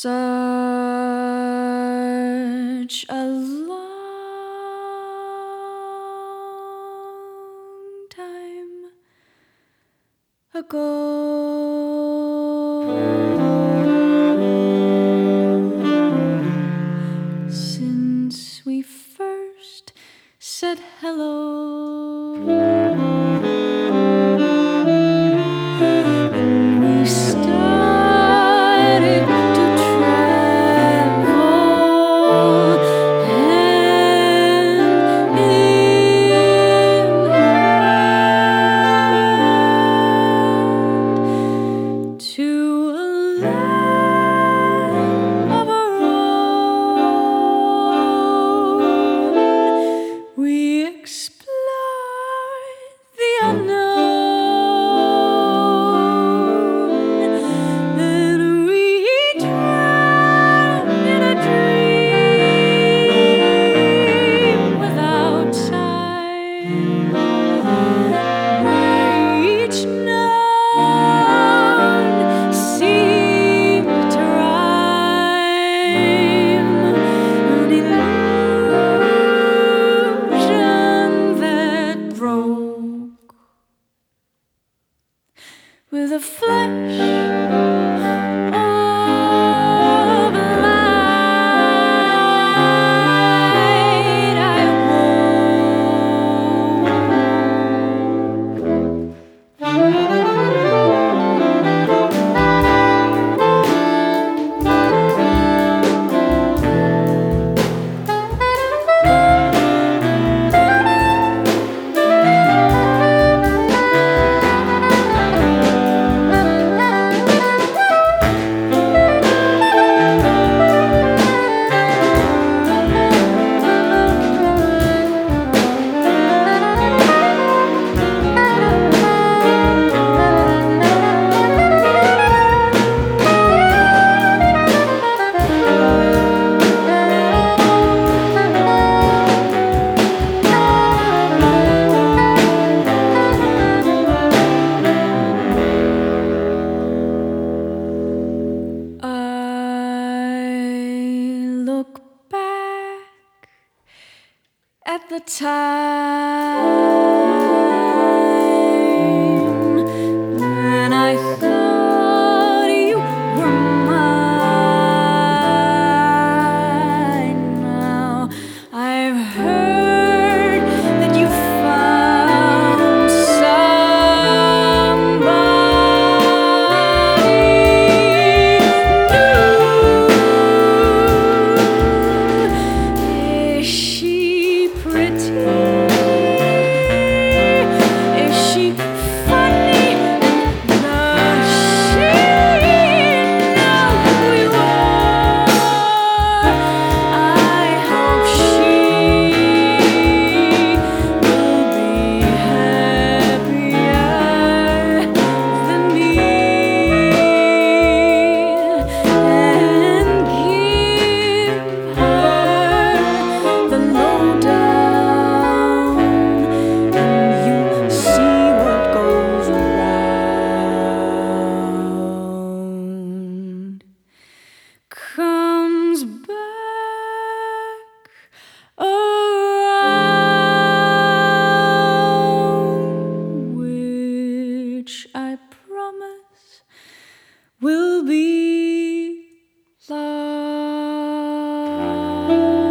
such a long time ago since we first said hello. We started to travel hand in hand to a land of our own. We explored the unknown, then we drowned in a dream without time, where each note seemed to rhyme, an illusion that broke with a flash of light. I look back at the time when I thought you were mine. Now I've heard that you found somebody new. Is she pretty? Is she funny? Does she know who you are? I hope she will be happier than me and give her the lowdown, and you'll see what goes around comes back around, which I promise will be love.